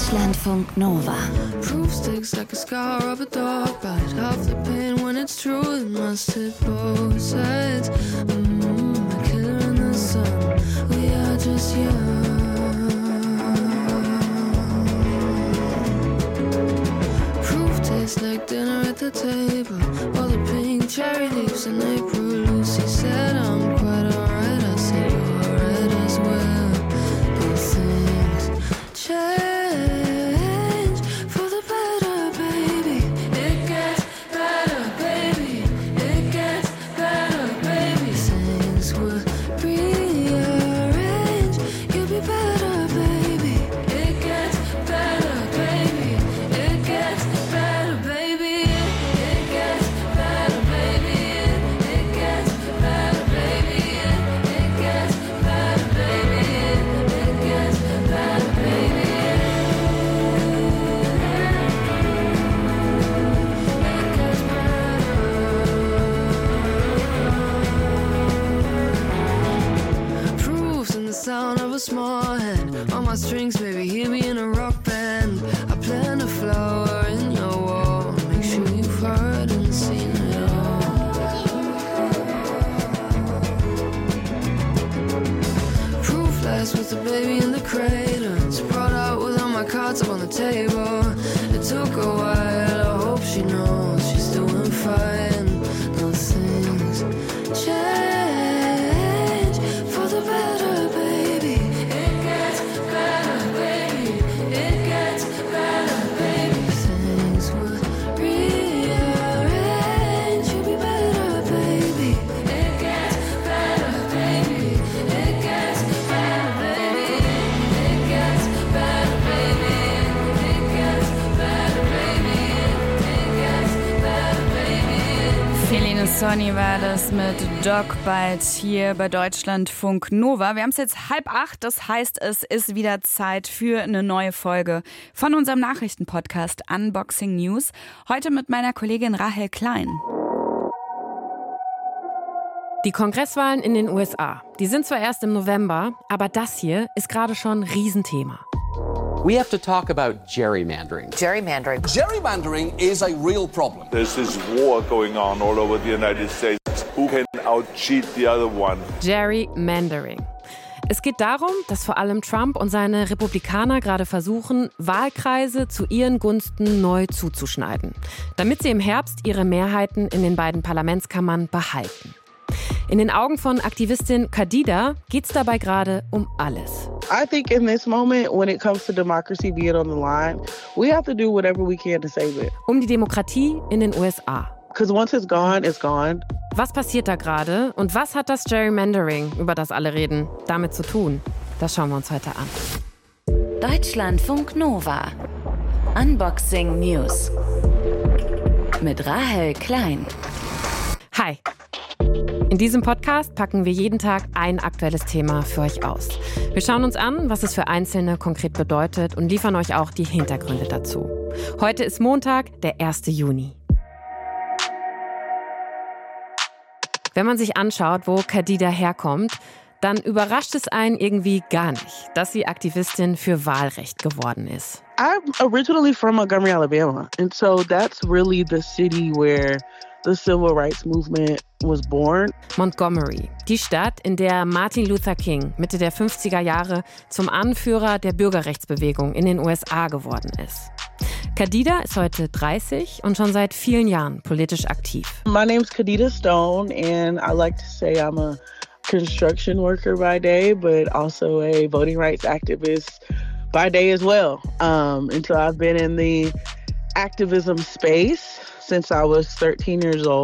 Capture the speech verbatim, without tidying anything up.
Deutschlandfunk Nova. Proof sticks like a scar of a dog bite. Half the pain when it's true, it must hit both sides. Mm, a killer in the sun, we are just young. Proof tastes like dinner at the table. All the pink cherry leaves in April. Lucy said I'm quite alright. I said you're alright as well. But things change. Sound of a small hand on my strings, baby, hear me in a rock band. I plant a flower in your wall, make sure you've heard and seen it all. Proof lies with the baby in the cradle. It's brought out with all my cards up on the table. It took a while, I hope she knows she's doing fine. No things change for the better. Sonny war das mit Dogbite hier bei Deutschlandfunk Nova. Wir haben es jetzt halb acht, das heißt, es ist wieder Zeit für eine neue Folge von unserem Nachrichtenpodcast Unboxing News. Heute mit meiner Kollegin Rahel Klein. Die Kongresswahlen in den U S A, die sind zwar erst im November, aber das hier ist gerade schon ein Riesenthema. We have to talk about gerrymandering. Gerrymandering. Gerrymandering is a real problem. There's this war going on all over the United States. Who can out-cheat the other one? Gerrymandering. Es geht darum, dass vor allem Trump und seine Republikaner gerade versuchen, Wahlkreise zu ihren Gunsten neu zuzuschneiden, damit sie im Herbst ihre Mehrheiten in den beiden Parlamentskammern behalten. In den Augen von Aktivistin Khadida geht's dabei gerade um alles. I think in this moment, when it comes to democracy being on the line, we have to do whatever we can to save it. Um die Demokratie in den U S A. Because once it's gone, it's gone. Was passiert da gerade und was hat das Gerrymandering, über das alle reden, damit zu tun? Das schauen wir uns heute an. Deutschlandfunk Nova. Unboxing News. Mit Rahel Klein. Hi. In diesem Podcast packen wir jeden Tag ein aktuelles Thema für euch aus. Wir schauen uns an, was es für Einzelne konkret bedeutet und liefern euch auch die Hintergründe dazu. Heute ist Montag, der erster Juni. Wenn man sich anschaut, wo Khadida herkommt, dann überrascht es einen irgendwie gar nicht, dass sie Aktivistin für Wahlrecht geworden ist. I'm originally from Montgomery, Alabama. And so that's really the city where the civil rights movement was born. Montgomery, die Stadt, in der Martin Luther King Mitte der fünfziger Jahre zum Anführer der Bürgerrechtsbewegung in den U S A geworden ist. Khadida ist heute dreißig und schon seit vielen Jahren politisch aktiv. My name's Khadida Stone and I like to say I'm a construction worker by day, but also a voting rights activist by day as well. Um, and so I've been in the activism space since I was thirteen years old.